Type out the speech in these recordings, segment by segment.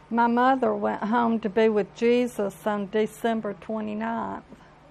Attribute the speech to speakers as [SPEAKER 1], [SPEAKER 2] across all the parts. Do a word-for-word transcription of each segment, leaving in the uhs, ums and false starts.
[SPEAKER 1] My mother went home to be with Jesus on December twenty-ninth.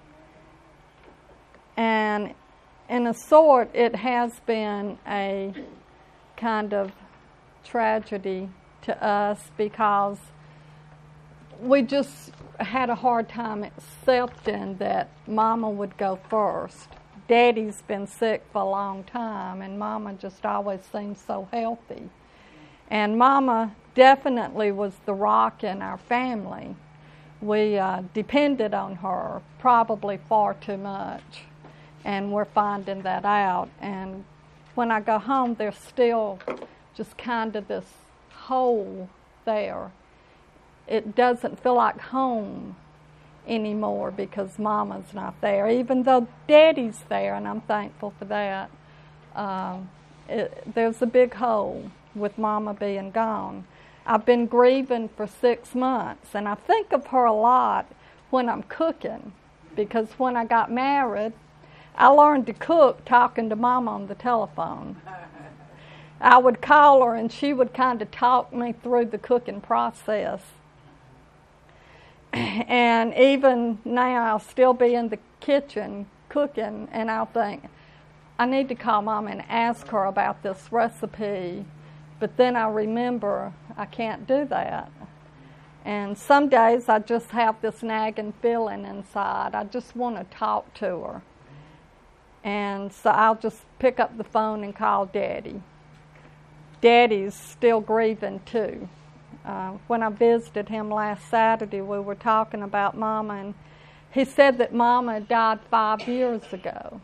[SPEAKER 1] And in a sort, it has been a kind of tragedy to us because we just had a hard time accepting that Mama would go first. Daddy's been sick for a long time, and Mama just always seemed so healthy. And Mama definitely was the rock in our family. We uh, depended on her probably far too much, and we're finding that out. And when I go home, there's still just kind of this hole there. It doesn't feel like home anymore because Mama's not there, even though Daddy's there, and I'm thankful for that. Um, it, there's a big hole with Mama being gone. I've been grieving for six months, and I think of her a lot when I'm cooking, because when I got married, I learned to cook talking to Mama on the telephone. I would call her, and she would kind of talk me through the cooking process. And even now, I'll still be in the kitchen cooking, and I'll think, I need to call Mama and ask her about this recipe. But then I remember I can't do that. And some days I just have this nagging feeling inside. I just want to talk to her. And so I'll just pick up the phone and call Daddy. Daddy's still grieving too. Uh, when I visited him last Saturday, we were talking about Mama, and he said that Mama died five years ago.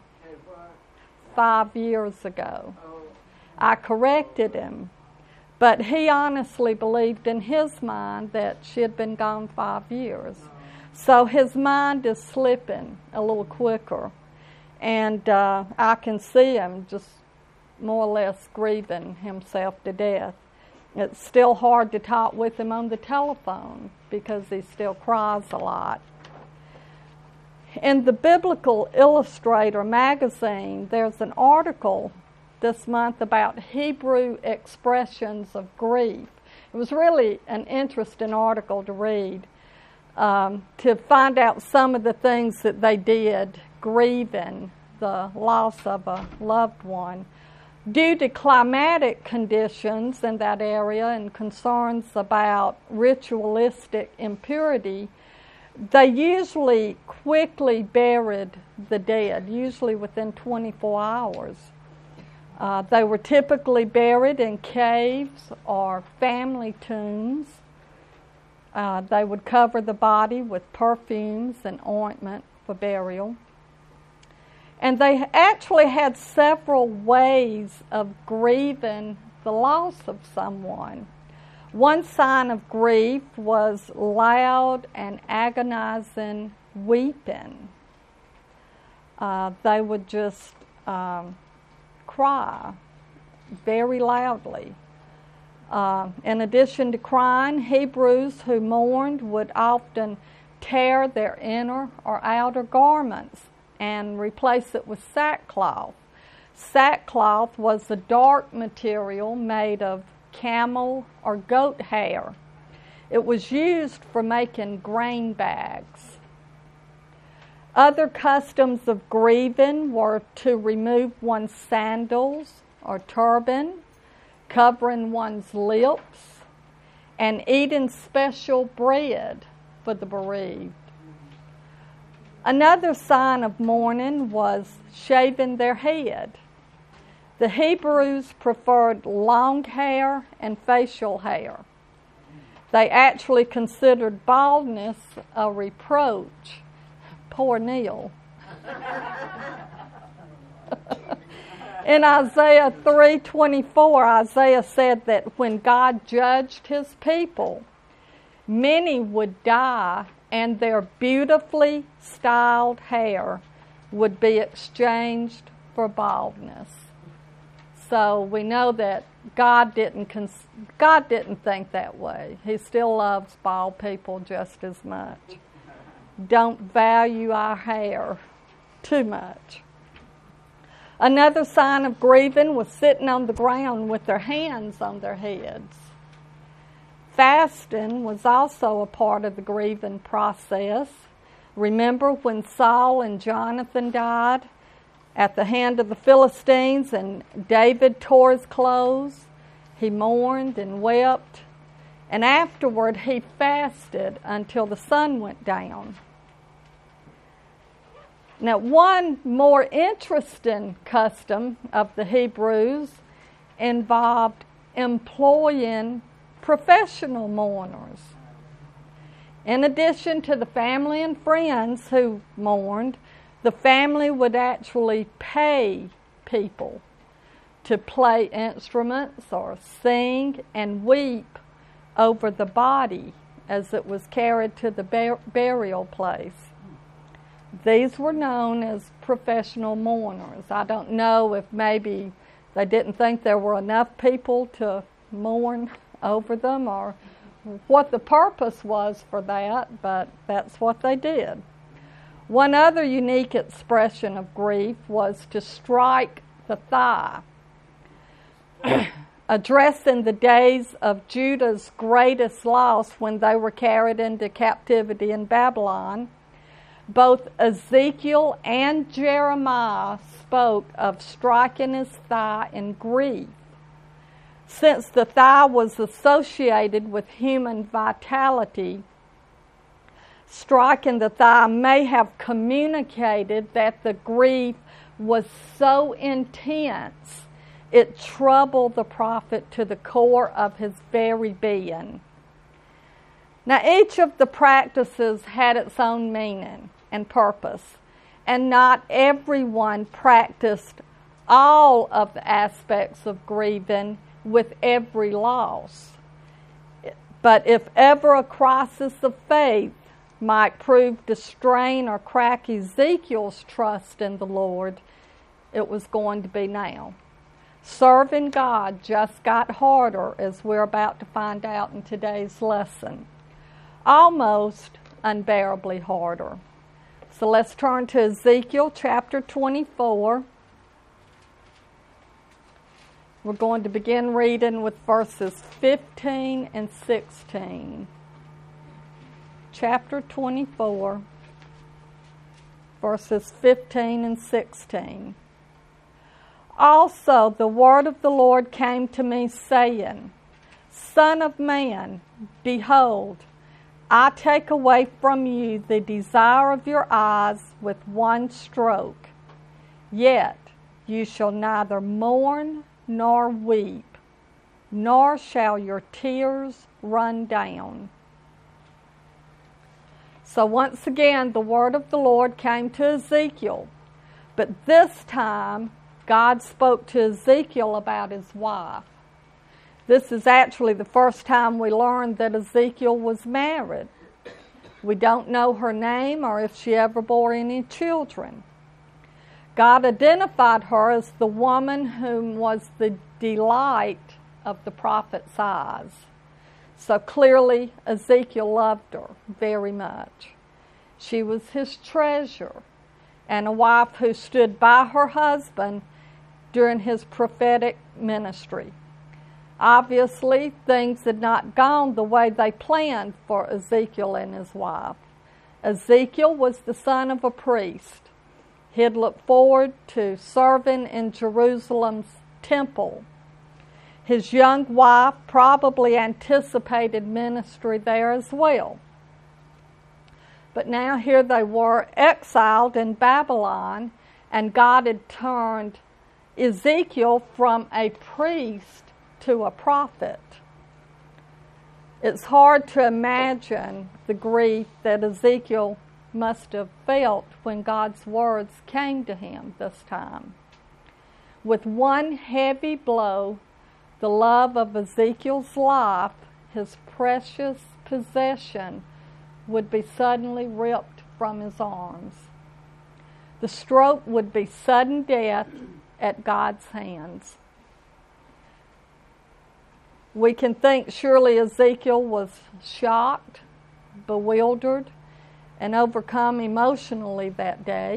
[SPEAKER 1] Five years ago. I corrected him, but he honestly believed in his mind that she had been gone five years. So his mind is slipping a little quicker, and uh, I can see him just more or less grieving himself to death. It's still hard to talk with him on the telephone because he still cries a lot. In the Biblical Illustrator magazine, there's an article this month about Hebrew expressions of grief. It was really an interesting article to read, um, to find out some of the things that they did grieving the loss of a loved one. Due to climatic conditions in that area and concerns about ritualistic impurity, they usually quickly buried the dead, usually within twenty-four hours. Uh, they were typically buried in caves or family tombs. Uh, they would cover the body with perfumes and ointment for burial. And they actually had several ways of grieving the loss of someone. One sign of grief was loud and agonizing weeping. Uh, they would just um, cry very loudly. Uh, in addition to crying, Hebrews who mourned would often tear their inner or outer garments and replace it with sackcloth. Sackcloth was a dark material made of camel or goat hair. It was used for making grain bags. Other customs of grieving were to remove one's sandals or turban, covering one's lips, and eating special bread for the bereaved. Another sign of mourning was shaving their head. The Hebrews preferred long hair and facial hair. They actually considered baldness a reproach. Poor Neil. In Isaiah three twenty-four, Isaiah said that when God judged his people, many would die and their beautifully styled hair would be exchanged for baldness. So we know that God didn't cons- God didn't think that way. He still loves bald people just as much. Don't value our hair too much. Another sign of grieving was sitting on the ground with their hands on their heads. Fasting was also a part of the grieving process. Remember when Saul and Jonathan died at the hand of the Philistines and David tore his clothes? He mourned and wept, and afterward he fasted until the sun went down. Now, one more interesting custom of the Hebrews involved employing professional mourners. In addition to the family and friends who mourned, the family would actually pay people to play instruments or sing and weep over the body as it was carried to the bur- burial place. These were known as professional mourners. I don't know if maybe they didn't think there were enough people to mourn over them or what the purpose was for that, but that's what they did. One other unique expression of grief was to strike the thigh. Addressing the days of Judah's greatest loss when they were carried into captivity in Babylon, both Ezekiel and Jeremiah spoke of striking his thigh in grief. Since the thigh was associated with human vitality, striking the thigh may have communicated that the grief was so intense it troubled the prophet to the core of his very being. Now, each of the practices had its own meaning and purpose, and not everyone practiced all of the aspects of grieving with every loss. But if ever a crisis of faith might prove to strain or crack Ezekiel's trust in the Lord, it was going to be now. Serving God just got harder, as we're about to find out in today's lesson. Almost unbearably harder. So let's turn to Ezekiel chapter twenty-four. We're going to begin reading with verses fifteen and sixteen. Chapter twenty-four, verses fifteen and sixteen. Also the word of the Lord came to me, saying, Son of man, behold, I take away from you the desire of your eyes with one stroke. Yet you shall neither mourn nor weep, nor shall your tears run down. So once again, the word of the Lord came to Ezekiel, but this time God spoke to Ezekiel about his wife. This is actually the first time we learned that Ezekiel was married. We don't know her name or if she ever bore any children. God identified her as the woman whom was the delight of the prophet's eyes. So clearly Ezekiel loved her very much. She was his treasure and a wife who stood by her husband during his prophetic ministry. Obviously, things had not gone the way they planned for Ezekiel and his wife. Ezekiel was the son of a priest. He had looked forward to serving in Jerusalem's temple. His young wife probably anticipated ministry there as well. But now here they were exiled in Babylon, and God had turned Ezekiel from a priest to a prophet. It's hard to imagine the grief that Ezekiel must have felt when God's words came to him this time. With one heavy blow, the love of Ezekiel's life, his precious possession, would be suddenly ripped from his arms. The stroke would be sudden death at God's hands. We can think surely Ezekiel was shocked, bewildered, and overcome emotionally that day.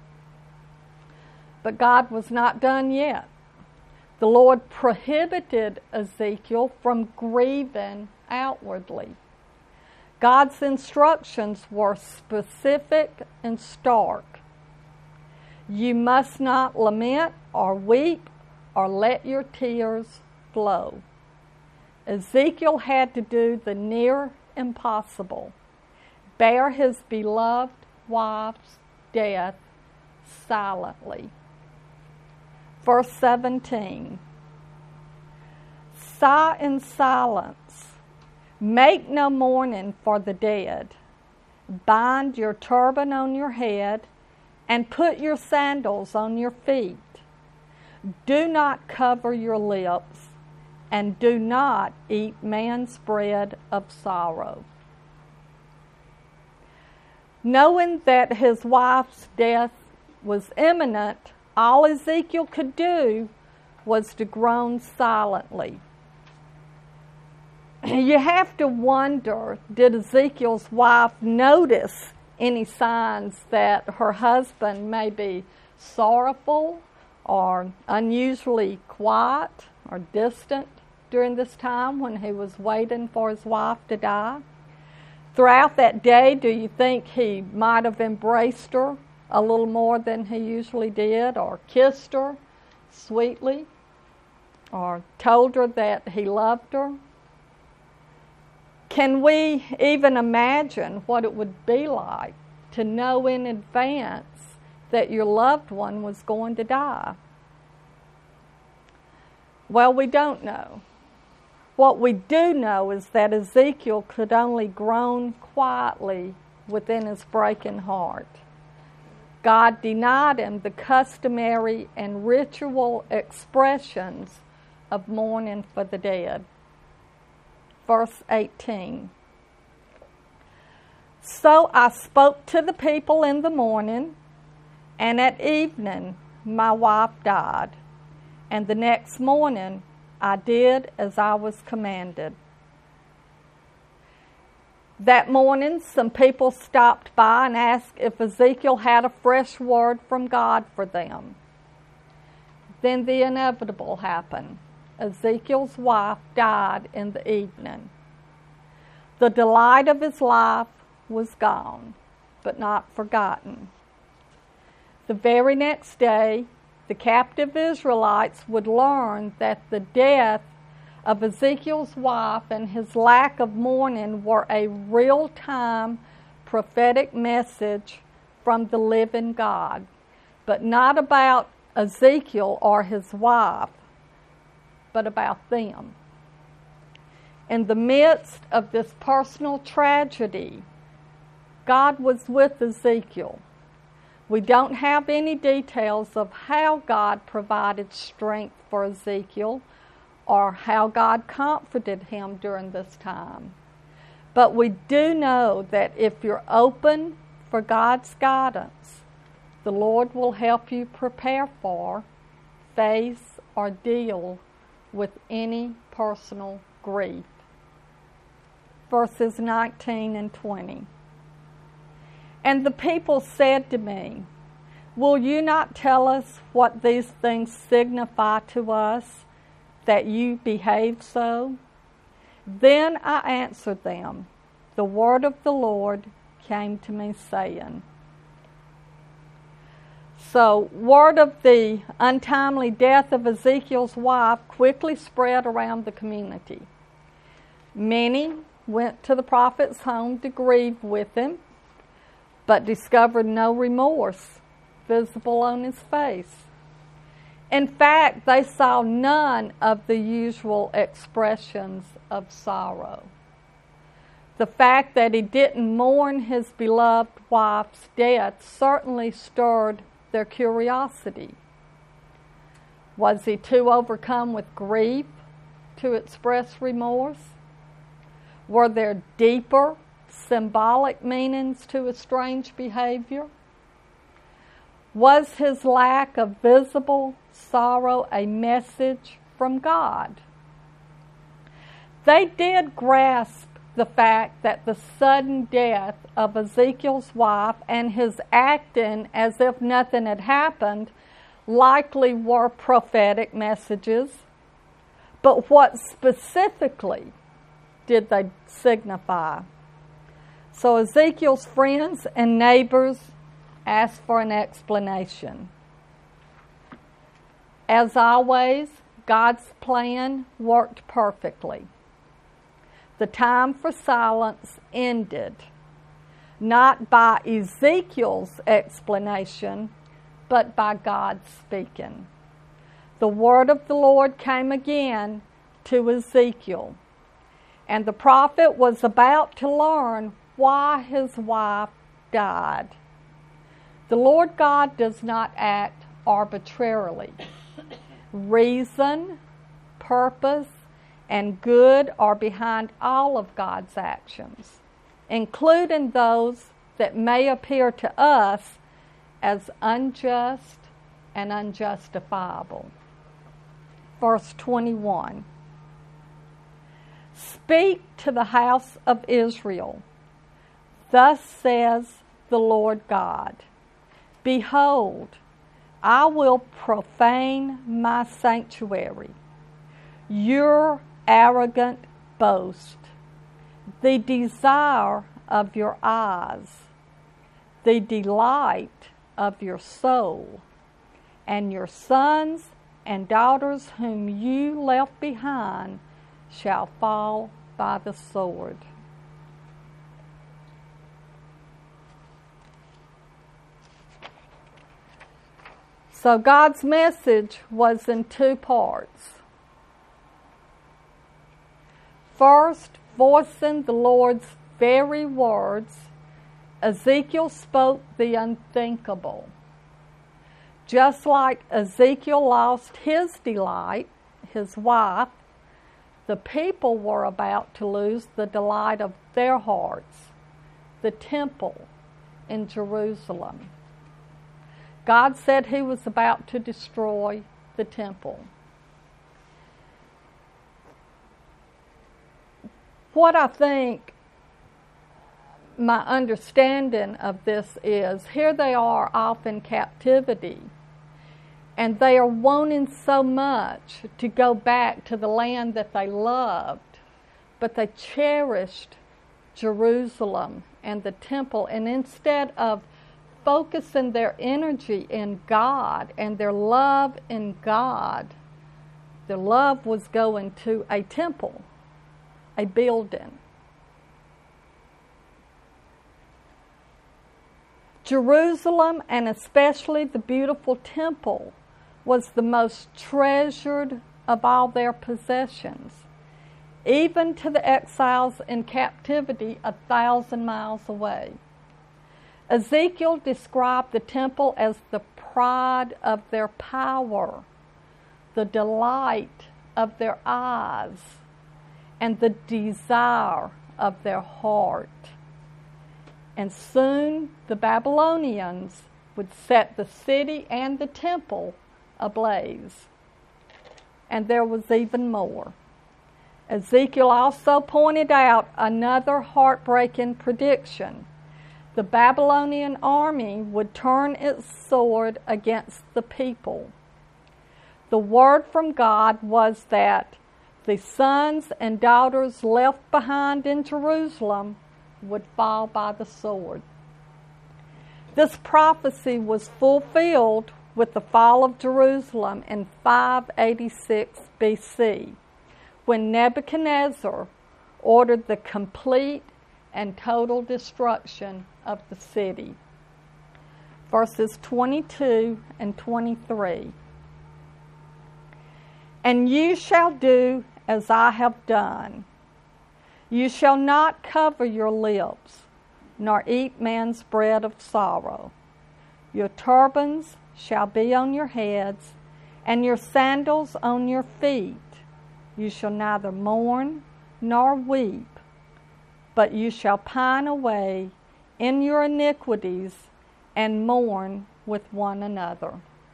[SPEAKER 1] But God was not done yet. The Lord prohibited Ezekiel from grieving outwardly. God's instructions were specific and stark. You must not lament or weep or let your tears flow. Ezekiel had to do the near impossible, bear his beloved wife's death silently. Verse seventeen. Sigh in silence. Make no mourning for the dead. Bind your turban on your head and put your sandals on your feet. Do not cover your lips and do not eat man's bread of sorrow. Knowing that his wife's death was imminent, all Ezekiel could do was to groan silently. You have to wonder, did Ezekiel's wife notice any signs that her husband may be sorrowful or unusually quiet or distant during this time when he was waiting for his wife to die? Throughout that day, do you think he might have embraced her a little more than he usually did, or kissed her sweetly, or told her that he loved her? Can we even imagine what it would be like to know in advance that your loved one was going to die? Well, we don't know. What we do know is that Ezekiel could only groan quietly within his breaking heart. God denied him the customary and ritual expressions of mourning for the dead. Verse eighteen. So I spoke to the people in the morning, and at evening my wife died, and the next morning I did as I was commanded. That morning, some people stopped by and asked if Ezekiel had a fresh word from God for them. Then the inevitable happened. Ezekiel's wife died in the evening. The delight of his life was gone, but not forgotten. The very next day, the captive Israelites would learn that the death of Ezekiel's wife and his lack of mourning were a real-time prophetic message from the living God, but not about Ezekiel or his wife, but about them. In the midst of this personal tragedy, God was with Ezekiel. We don't have any details of how God provided strength for Ezekiel or how God comforted him during this time. But we do know that if you're open for God's guidance, the Lord will help you prepare for, face, or deal with any personal grief. Verses nineteen and twenty. And the people said to me, will you not tell us what these things signify to us, that you behave so? Then I answered them, the word of the Lord came to me saying. So, word of the untimely death of Ezekiel's wife quickly spread around the community. Many went to the prophet's home to grieve with him, but discovered no remorse visible on his face. In fact, they saw none of the usual expressions of sorrow. The fact that he didn't mourn his beloved wife's death certainly stirred their curiosity. Was he too overcome with grief to express remorse? Were there deeper, symbolic meanings to his strange behavior? Was his lack of visible sorrow a message from God? They did grasp the fact that the sudden death of Ezekiel's wife and his acting as if nothing had happened likely were prophetic messages. But what specifically did they signify? So Ezekiel's friends and neighbors asked for an explanation. As always, God's plan worked perfectly. The time for silence ended, not by Ezekiel's explanation, but by God speaking. The word of the Lord came again to Ezekiel, and the prophet was about to learn why his wife died. The Lord God does not act arbitrarily. Reason, purpose, and good are behind all of God's actions, including those that may appear to us as unjust and unjustifiable. Verse twenty-one. Speak to the house of Israel. Thus says the Lord God, behold, I will profane my sanctuary, your arrogant boast, the desire of your eyes, the delight of your soul, and your sons and daughters whom you left behind shall fall by the sword. So God's message was in two parts. First, voicing the Lord's very words, Ezekiel spoke the unthinkable. Just like Ezekiel lost his delight, his wife, the people were about to lose the delight of their hearts, the temple in Jerusalem. God said he was about to destroy the temple. What I think my understanding of this is, here they are off in captivity, and they are wanting so much to go back to the land that they loved, but they cherished Jerusalem and the temple, and instead of focusing their energy in God and their love in God, their love was going to a temple, a building. Jerusalem, and especially the beautiful temple, was the most treasured of all their possessions, even to the exiles in captivity a thousand miles away. Ezekiel described the temple as the pride of their power, the delight of their eyes, and the desire of their heart. And soon the Babylonians would set the city and the temple ablaze. And there was even more. Ezekiel also pointed out another heartbreaking prediction. The Babylonian army would turn its sword against the people. The word from God was that the sons and daughters left behind in Jerusalem would fall by the sword. This prophecy was fulfilled with the fall of Jerusalem in five eighty-six B C, when Nebuchadnezzar ordered the complete and total destruction of the city. Verses twenty-two and twenty-three. And you shall do as I have done. You shall not cover your lips, nor eat man's bread of sorrow. Your turbans shall be on your heads, and your sandals on your feet. You shall neither mourn nor weep, but you shall pine away in your iniquities and mourn with one another.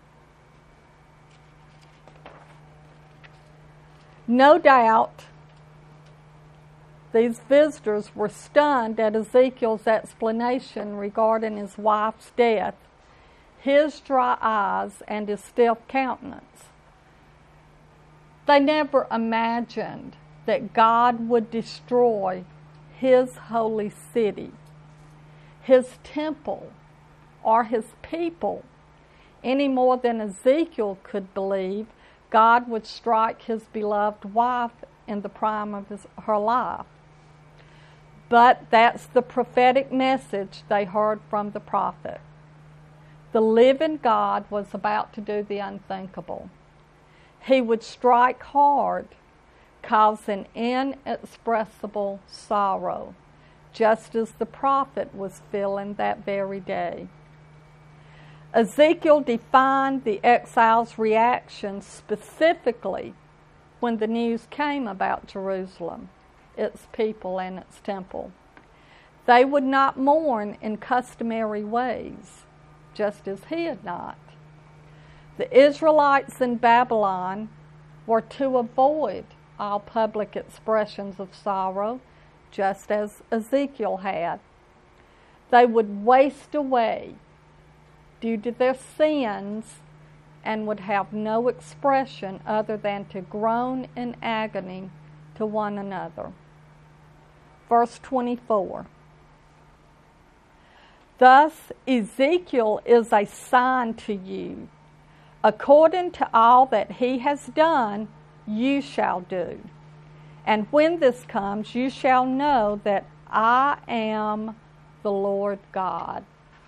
[SPEAKER 1] No doubt, these visitors were stunned at Ezekiel's explanation regarding his wife's death, his dry eyes, and his stiff countenance. They never imagined that God would destroy His holy city, His temple, or His people, any more than Ezekiel could believe God would strike his beloved wife in the prime of his, her life. But that's the prophetic message they heard from the prophet. The living God was about to do the unthinkable. He would strike hard, causing inexpressible sorrow, just as the prophet was feeling that very day. Ezekiel defined the exiles' reaction specifically when the news came about Jerusalem, its people, and its temple. They would not mourn in customary ways, just as he had not. The Israelites in Babylon were to avoid all public expressions of sorrow, just as Ezekiel had. They would waste away due to their sins and would have no expression other than to groan in agony to one another. Verse twenty-four. Thus Ezekiel is a sign to you. According to all that he has done, you shall do. And when this comes, you shall know that I am the Lord God.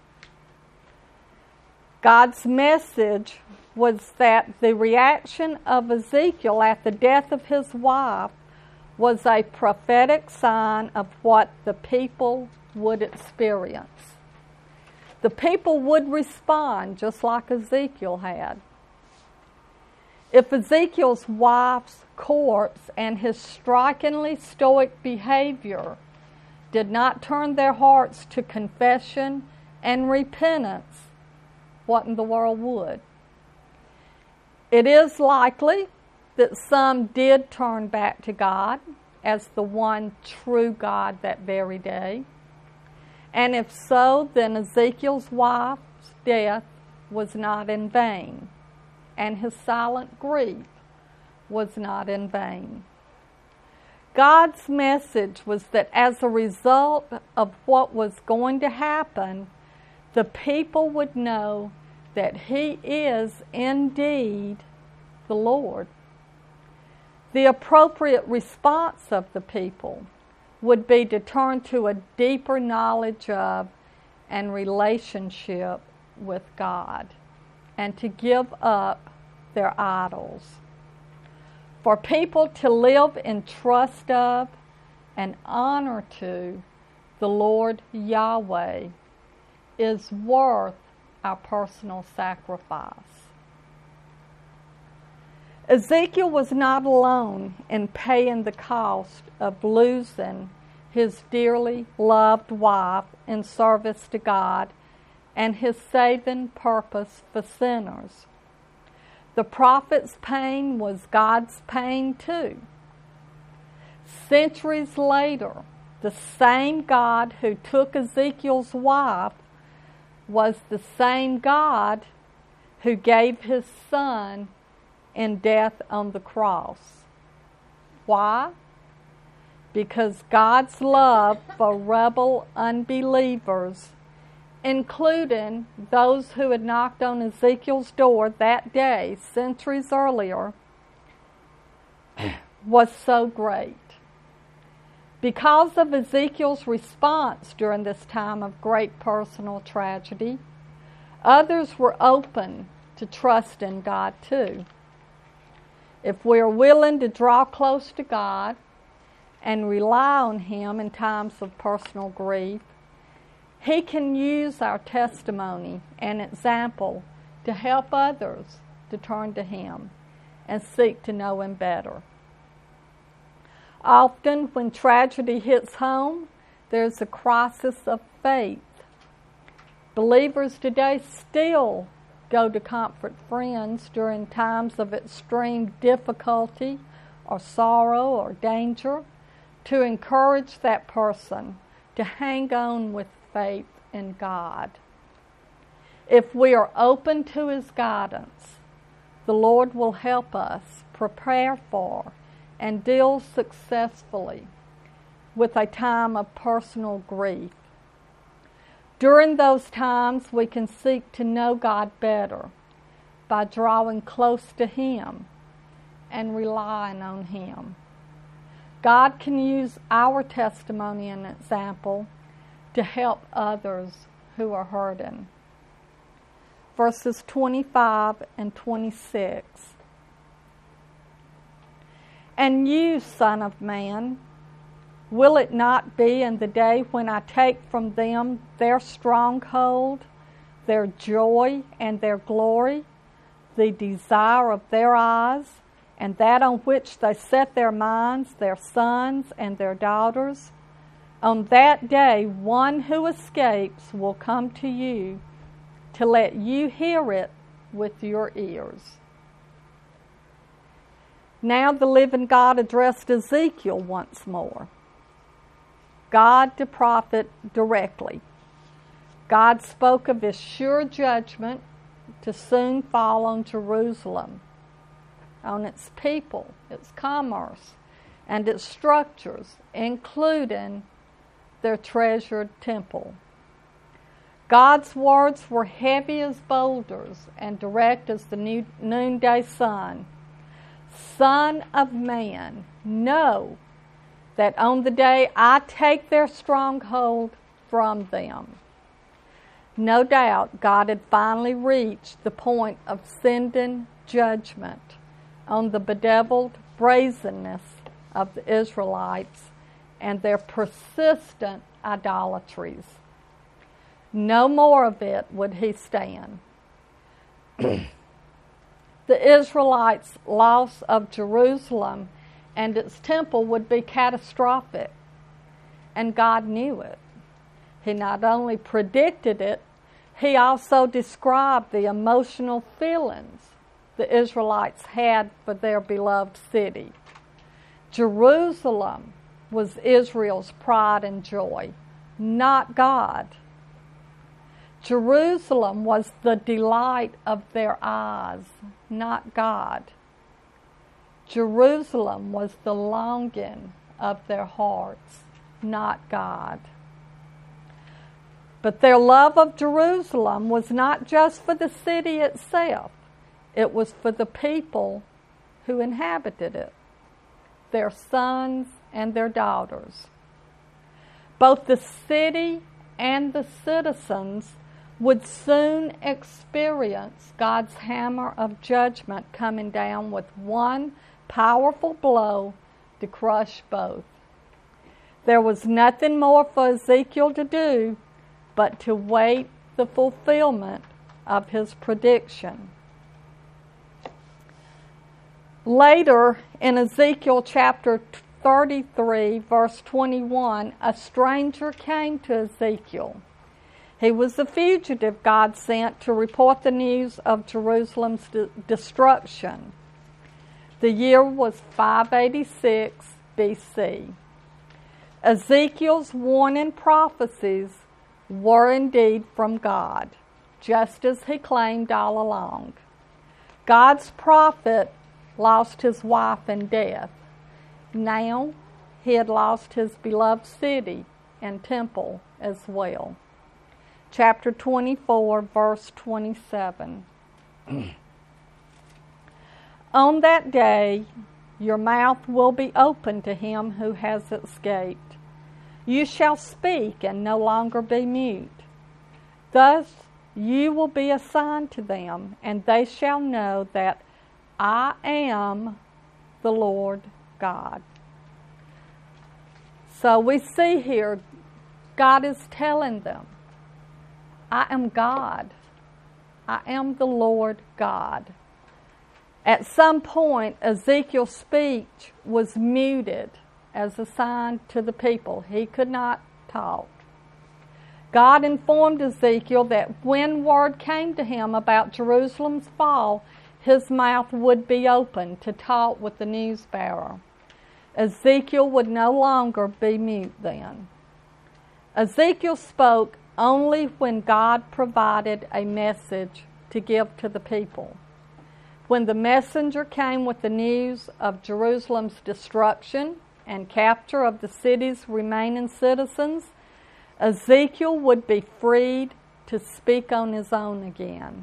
[SPEAKER 1] God's message was that the reaction of Ezekiel at the death of his wife was a prophetic sign of what the people would experience. The people would respond just like Ezekiel had. If Ezekiel's wife's corpse and his strikingly stoic behavior did not turn their hearts to confession and repentance, what in the world would? It is likely that some did turn back to God as the one true God that very day. And if so, then Ezekiel's wife's death was not in vain, and his silent grief was not in vain. God's message was that as a result of what was going to happen, the people would know that He is indeed the Lord. The appropriate response of the people would be to turn to a deeper knowledge of and relationship with God, and to give up their idols. For people to live in trust of and honor to the Lord Yahweh is worth our personal sacrifice. Ezekiel was not alone in paying the cost of losing his dearly loved wife in service to God and his saving purpose for sinners. The prophet's pain was God's pain too. Centuries later, the same God who took Ezekiel's wife was the same God who gave His Son in death on the cross. Why? Because God's love for rebel unbelievers, including those who had knocked on Ezekiel's door that day, centuries earlier, was so great. Because of Ezekiel's response during this time of great personal tragedy, others were open to trust in God too. If we are willing to draw close to God and rely on Him in times of personal grief, He can use our testimony and example to help others to turn to Him and seek to know Him better. Often when tragedy hits home, there's a crisis of faith. Believers today still go to comfort friends during times of extreme difficulty or sorrow or danger to encourage that person to hang on with faith in God. If we are open to His guidance, the Lord will help us prepare for and deals successfully with a time of personal grief. During those times, we can seek to know God better by drawing close to Him and relying on Him. God can use our testimony and example to help others who are hurting. Verses twenty-five and twenty-six. And you, Son of Man, will it not be in the day when I take from them their stronghold, their joy and their glory, the desire of their eyes, and that on which they set their minds, their sons and their daughters? On that day, one who escapes will come to you to let you hear it with your ears. Now the living God addressed Ezekiel once more. God to prophet directly. God spoke of His sure judgment to soon fall on Jerusalem, on its people, its commerce, and its structures, including their treasured temple. God's words were heavy as boulders and direct as the new noonday sun. Son of man, know that on the day I take their stronghold from them. No doubt God had finally reached the point of sending judgment on the bedeviled brazenness of the Israelites and their persistent idolatries. No more of it would He stand. The Israelites' loss of Jerusalem and its temple would be catastrophic, and God knew it. He not only predicted it, He also described the emotional feelings the Israelites had for their beloved city. Jerusalem was Israel's pride and joy, not God. Jerusalem was the delight of their eyes, not God. Jerusalem was the longing of their hearts, not God. But their love of Jerusalem was not just for the city itself. It was for the people who inhabited it, their sons and their daughters. Both the city and the citizens would soon experience God's hammer of judgment coming down with one powerful blow to crush both. There was nothing more for Ezekiel to do but to wait the fulfillment of his prediction. Later in Ezekiel chapter thirty-three, verse twenty-one, a stranger came to Ezekiel. He was the fugitive God sent to report the news of Jerusalem's de- destruction. The year was five eighty-six B C. Ezekiel's warning prophecies were indeed from God, just as he claimed all along. God's prophet lost his wife in death. Now he had lost his beloved city and temple as well. Chapter twenty-four, verse twenty-seven. On that day, your mouth will be open to him who has escaped. You shall speak and no longer be mute. Thus you will be a sign to them, and they shall know that I am the Lord God. So we see here, God is telling them, I am God. I am the Lord God. At some point, Ezekiel's speech was muted as a sign to the people. He could not talk. God informed Ezekiel that when word came to him about Jerusalem's fall, his mouth would be open to talk with the news bearer. Ezekiel would no longer be mute then. Ezekiel spoke only when God provided a message to give to the people. When the messenger came with the news of Jerusalem's destruction and capture of the city's remaining citizens, Ezekiel would be freed to speak on his own again.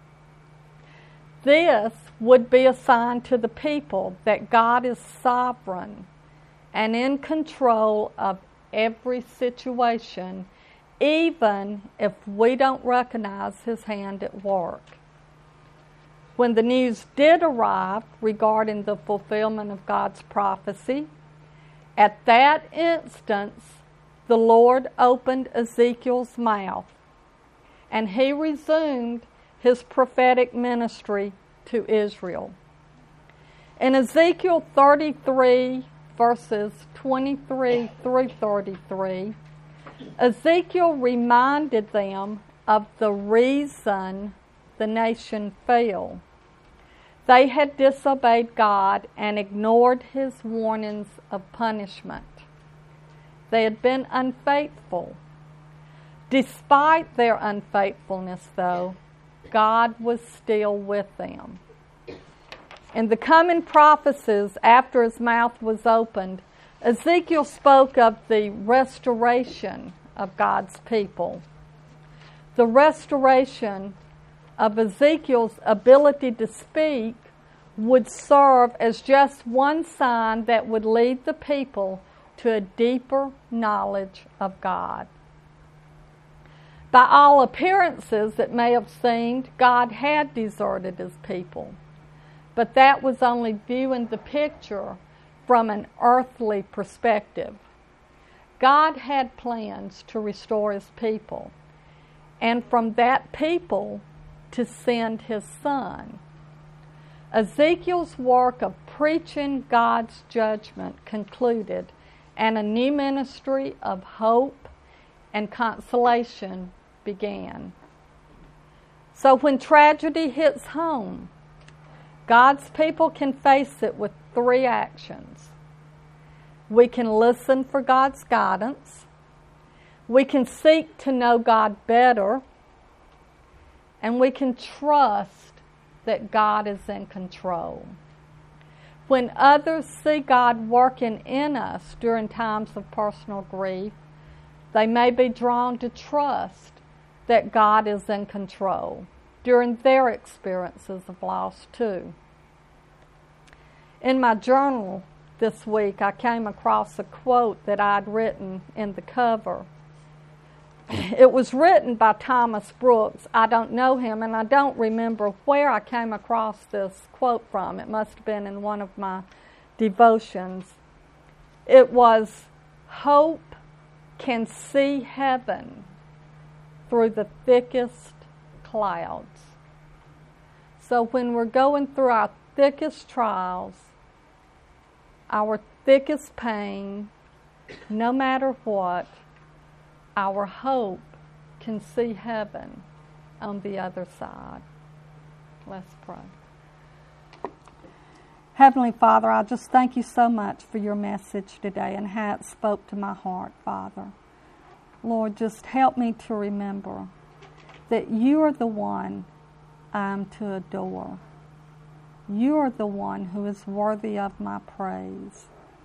[SPEAKER 1] This would be a sign to the people that God is sovereign and in control of every situation, even if we don't recognize His hand at work. When the news did arrive regarding the fulfillment of God's prophecy, at that instance, the Lord opened Ezekiel's mouth, and he resumed his prophetic ministry to Israel. In Ezekiel thirty-three, verses twenty-three through thirty-three, Ezekiel reminded them of the reason the nation fell. They had disobeyed God and ignored His warnings of punishment. They had been unfaithful. Despite their unfaithfulness, though, God was still with them. In the coming prophecies, after his mouth was opened, Ezekiel spoke of the restoration of God's people. The restoration of Ezekiel's ability to speak would serve as just one sign that would lead the people to a deeper knowledge of God. By all appearances, it may have seemed God had deserted His people, but that was only viewing the picture from an earthly perspective. God had plans to restore His people, and from that people to send His Son. Ezekiel's work of preaching God's judgment concluded, and a new ministry of hope and consolation began. So when tragedy hits home, God's people can face it with three actions. We can listen for God's guidance, we can seek to know God better, and we can trust that God is in control. When others see God working in us during times of personal grief, they may be drawn to trust that God is in control during their experiences of loss too. In my journal this week, I came across a quote that I'd written in the cover. It was written by Thomas Brooks. I don't know him, and I don't remember where I came across this quote from. It must have been in one of my devotions. It was, "Hope can see heaven through the thickest clouds." So when we're going through our thickest trials, our thickest pain, no matter what, our hope can see heaven on the other side. Let's pray. Heavenly Father, I just thank you so much for your message today and how it spoke to my heart, Father. Lord, just help me to remember that you are the one I am to adore. You are the one who is worthy of my praise.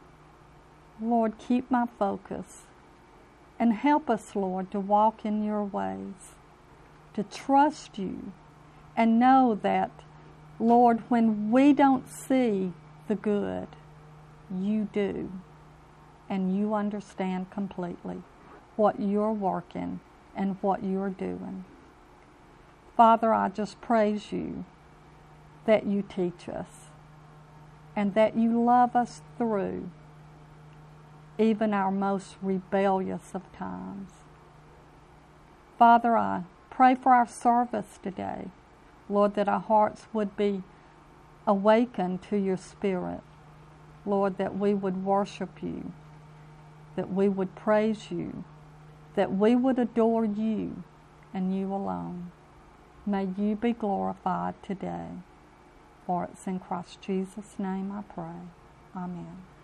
[SPEAKER 1] Lord, keep my focus. And help us, Lord, to walk in your ways, to trust you, and know that, Lord, when we don't see the good, you do, and you understand completely what you're working and what you're doing. Father, I just praise you that you teach us and that you love us through even our most rebellious of times. Father, I pray for our service today, Lord, that our hearts would be awakened to your Spirit. Lord, that we would worship you, that we would praise you, that we would adore you and you alone. May you be glorified today. For it's in Christ Jesus' name I pray. Amen.